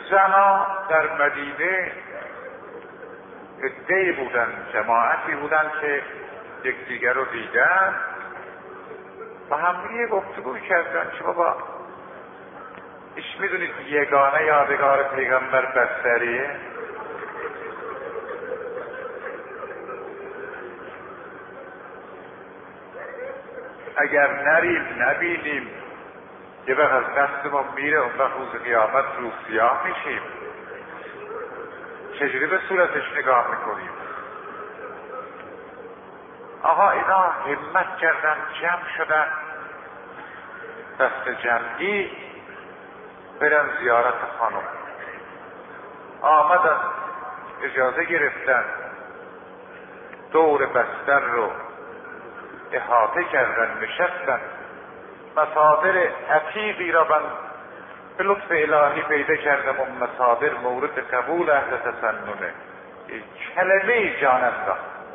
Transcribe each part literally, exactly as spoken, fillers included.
زنا در مدینه عده‌ای بودن، جماعتی بودن که یکدیگر رو دیدن و همدیگه گفتگو کردن که بابا ایش میدونید یگانه یادگار پیغمبر بستریه؟ اگر نریم نبینیم یه وقت از دستمون میره، اون وقت روز قیامت رو سیاه میشیم. چجوری به صورتش نگاه میکنیم؟ آقا اینا همت کردن، جمع شدن، دست جمعی برن زیارت خانم. آمدن اجازه گرفتن، دور بستر رو احاطه کردن، نشستن. مصادر عتیقی را من به لطف الهی پیدا کردم، اون مصادر مورد قبول اهل تسننه. کلمه جان الله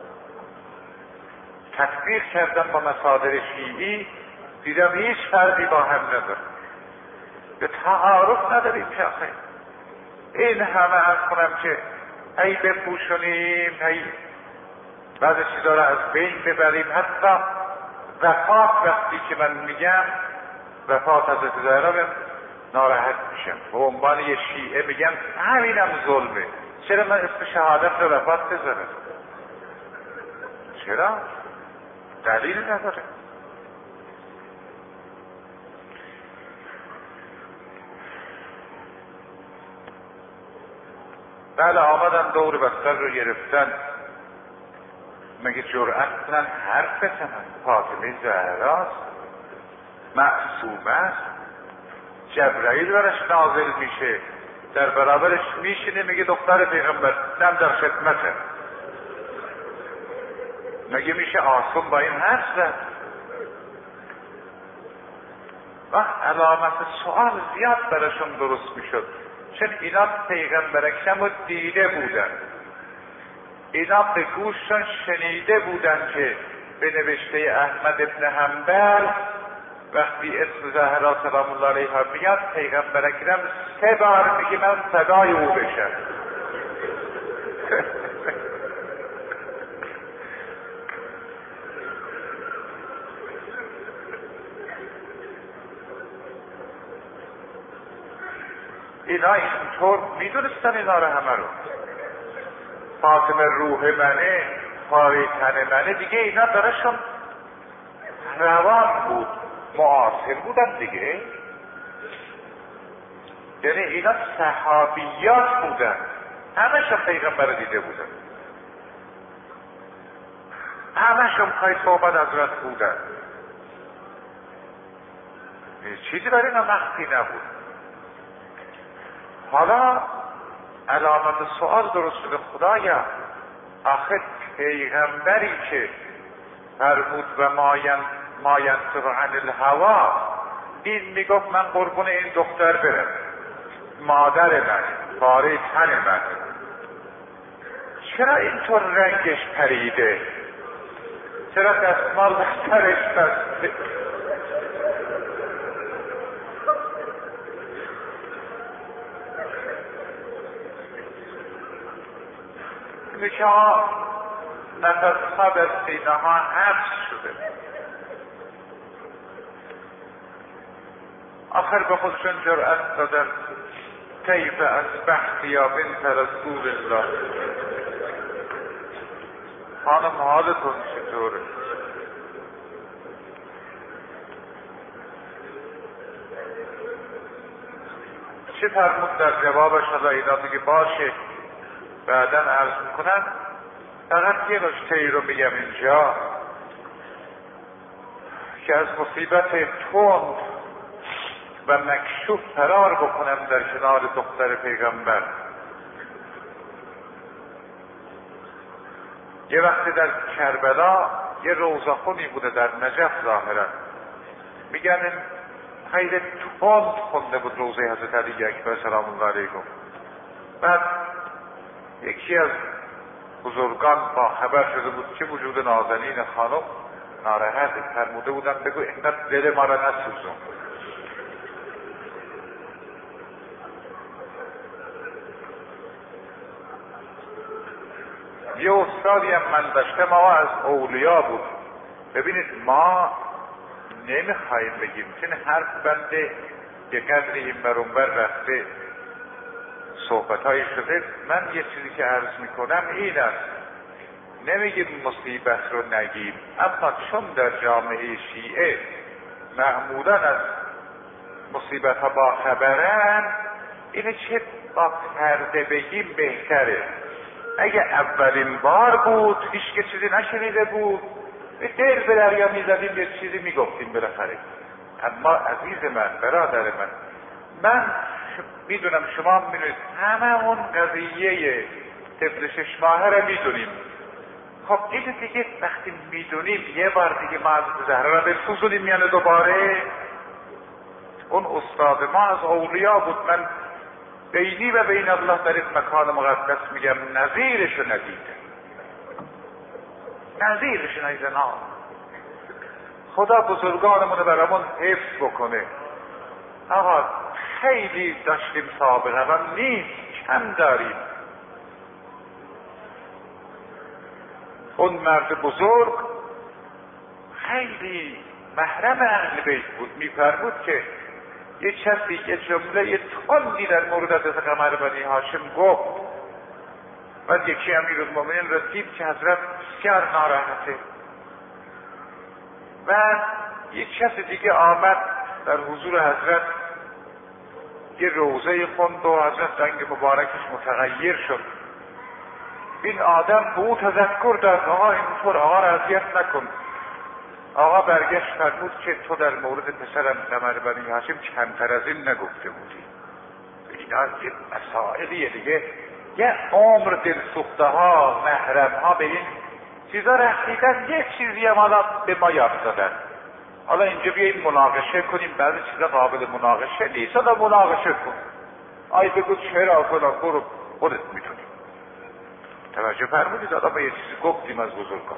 تطبیق کردم با مصادر شیعی، دیدم هیچ فرقی با هم نداره. به تعارف نداریم که آخه این همه از کنم که ای بپوشونیم، ای بعض چیزا را از بین ببریم. حتی وفات وقتی که من میگم وفات حضرت زهرا ناراحت میشم، به عنوان یه شیعه میگم همینم ظلمه. چرا من اسم شهادت رو وفات بذارم؟ چرا؟ دلیل نداره. بله آمدن دور بستر رو گرفتن، مگه جرأت کنن حرف بزنن؟ فاطمه زهراست، معصومه است، جبرائیل برش نازل میشه، در برابرش میشینه میگه دختر پیغمبر نم در خدمته. مگه میشه آسون با این حرف زد؟ و علامت سوال زیاد براشون درست میشد، چون اینا پیغمبر اکرم رو دیده بودن، اینا به گوششون شنیده بودن که به نوشته احمد ابن حنبل وقتی اسم زهرا سلام الله علیها میاد پیغمبر اکرم سه بار میگه من صدای او بشم. اینا اینطور میدونستن اینا رو همه رو. فاطمه روح منه، پاره تن منه، دیگه اینا درشون روان بود، معاصر بودن دیگه. یعنی اینا صحابیات بودن، همشون پیغمبر دیده بودن، همشون پای صحبت حضرت بودن، چیزی برای اینا مخفی نبود. حالا علامت سؤال درست شده، خدایا آخه پیغمبری که فرمود و ما ینطق عن الهوا، این میگفت من قربون این دختر برم، مادر من، پاره تن من، چرا اینطور رنگش پریده؟ چرا دستمال بسترش بسته؟ که ها نفس ها در سینه ها حبس شده. آخر به خودشون جرأت دادن کیف اصبحت یا بنت رسول الله، خانم حالتون چطوره؟ چه فرمود در جوابش؟ حالا اینا دیگه باشه بعداً عرض میکنن. فقط یه نکته ای رو میگم اینجا که از مصیبت تند و مکشوف فرار بکنم در کنار دختر پیغمبر. یه وقتی در کربلا یه روزخونی بوده در نجف ظاهرا، میگن این خیلی تند خونده بود روزه حضرت علی اکبر سلام الله علیه. بعد یکی از بزرگان با خبر شده بود که وجود نازنین خانم ناراحت، فرموده بودن بگو اینقدر دل ما را نسوزون. یه استادی هم من داشتم آقا از اولیا بود. ببینید ما نمیخوایم بگیم چون حرف بنده یه قدری این برونبر رفته صحبتهای شده. من یه چیزی که عرض میکنم این است، نمیگیم مصیبت رو نگیم، اما چون در جامعه شیعه معمولا از مصیبت ها با خبرن، اینه چه با پرده بگیم بهتره. اگه اولین بار بود هیچ که چیزی نشنیده بود، به دل به دریا میزدیم یه چیزی میگفتیم بالاخره. اما عزیز من، برادر من، من میدونم شما میدونید همه اون قضیه طفل شش ماهه رو میدونیم. خب این دیگه وقتی میدونیم یه بار دیگه ما از زهرا رو بسوزونیم یعنی دوباره. اون استاد ما از اولیا بود، من بینی و بین الله در این مکان مقدس میگم نظیرشو ندیدم، نظیرشو ندیدم. خدا بزرگانمون رو برامون حفظ بکنه. آقا خیلی داشتیم سابقه و نیست، کم داریم. اون مرد بزرگ خیلی محرم اهل بیت بود، میفرمود که یه کسی یه جمله یه تندی در مورد حضرت قمر بنی هاشم گفت، بعد یکی امیرالمومنین رسید که حضرت بسیار ناراحته و یک کسی دیگه آمد در حضور حضرت یه روزه خوند و حضرت رنگ مبارکش متغیر شد. این آدم به او تذکر داد آقا اینطور آقا را اذیت نکن. آقا برگشت فرمود که تو در مورد پسرم قمر بنی هاشم کمتر از این نگفته بودی. اینا یه مسائلیه دیگه، یه عمر دلسوخته ها محرم ها به این چیزا رسیدن، یه چیزی هم حالا به ما یاد دادن. حالا اینجا بیاییم مناقشه کنیم، بعضی چیزا قابل مناقشه نیست، حالا مناقشه کن. آی بگو چرا فلان، برو خودت میتونی. توجه فرمودید؟ حالا ما یه چیزی گفتیم از بزرگان.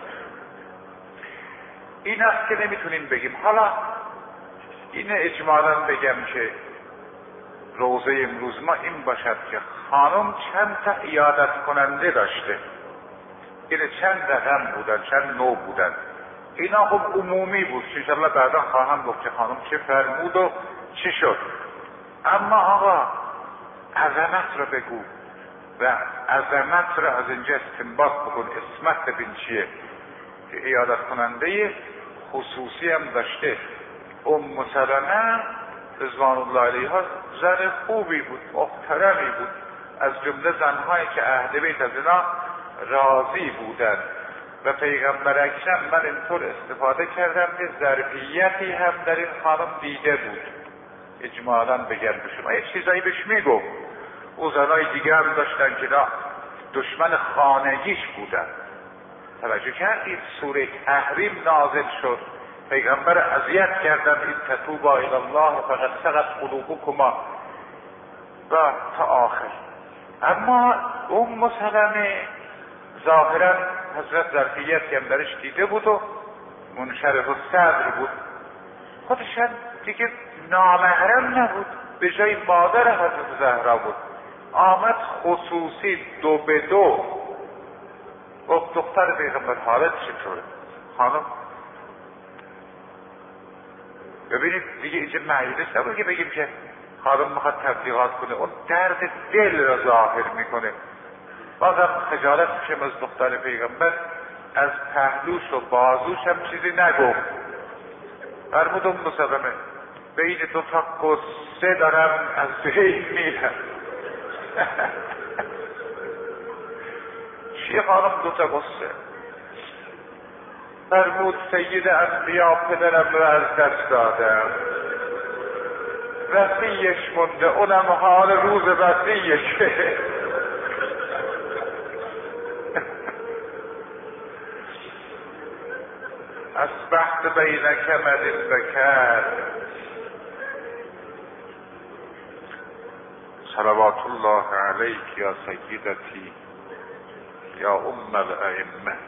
این است که نمیتونیم بگیم. حالا این اجمالاً بگم که روزه امروز ما این باشد که خانم چند تا عیادت کننده داشته، این چند رقم بودن، چند نوع بودن. اینا خب عمومی بود، انشاءالله بعدا خواهم گفت که خانم چه فرمود و چی شد. اما آقا عظمت رو بگو و عظمت رو از اینجا استنباط بکن، اسمت ببین چیه. که عیادت کننده خصوصی هم داشته. ام سلمه رضوان الله علیها زن خوبی بود، محترمی بود، از جمله زنهایی که اهل بیت از اینا راضی بودند و پیغمبر اکرم من اینطور استفاده کردم که ظرفیتی هم در این خانم دیده بود. اجمالاً بگم به شما یه چیزایی بهش میگو. او زنهای دیگه هم داشتن که دشمن خانگیش بودن. توجه کردید سوره تحریم نازل شد، پیغمبر اذیت کردن این تتوبا الی الله فقد سقط قلوبکما و تا آخر. اما ام سلمه ظاهرا حضرت ظرفیت که درش دیده بود و منشرح الصدر بود، خودشان دیگه نامحرم نبود، به جای مادر حضرت زهرا بود. آمد خصوصی دو به دو گفت دختر پیغمبر حالت چطوره؟ خانم ببینید دیگه اینجا مجلس نبود که بگیم که خانم میخواد تبلیغات کنه، اون درد دل را ظاهر میکنه. بازم خجالت میشم از دختر پیغمبر، از پهلوش و بازوش هم چیزی نگفت. فرمود ام سلمه بین دو تا قصه دارم از بین میرم. چیه خانم دو تا قصه؟ فرمود سید انبیا پدرم رو از دست دادم، وصیش مونده، اونم حال روز وصیشه. اصبحت بینک مدین بکر صلوات الله علیک یا سیدتی یا ام الائمه.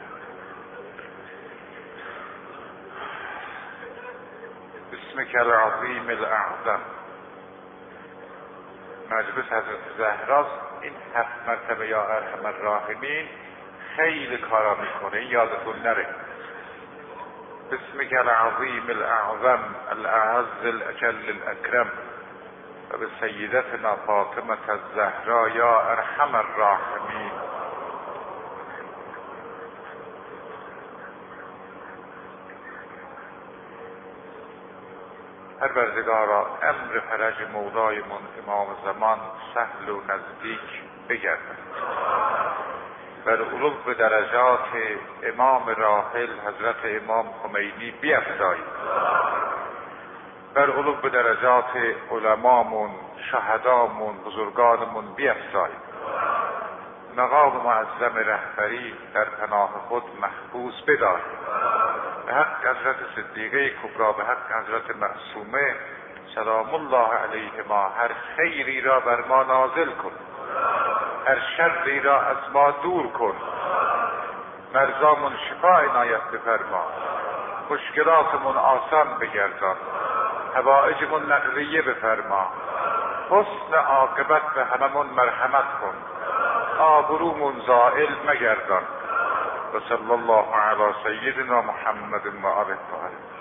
بسمک العظیم الاعظم. مجلس حضرت زهراست. این هفت مرتبه یا ارحم الراحمین خیلی کارا میکنه، یادتون نره. بسمك العظیم الاعظم الاعز الاجل الاکرم و به سیدتنا فاطمه الزهرا یا ارحم الراحمین. پروردگارا امر فرج مولایمون امام زمان سهل و نزدیک بگردد، بر علو به درجات امام راحل حضرت امام خمینی بیفزایید، بر علو به درجات علمامون، شهدامون، بزرگانمون بیفزایید. مقام معظم رهبری در پناه خود محفوظ بدارید. به حق حضرت صدیقه کبری، به حق حضرت معصومه سلام الله علیهما هر خیری را بر ما نازل کن، هر شری را از ما دور کن، مرزامون شفا عنایت بفرما، مشکلاتمون آسان بگردان، حوائجمون نقلیه بفرما، حسن عاقبت به هممون مرحمت کن، آبرومون زائل مگردان. و صلی الله علی سیدنا محمد و آله الطاهرین.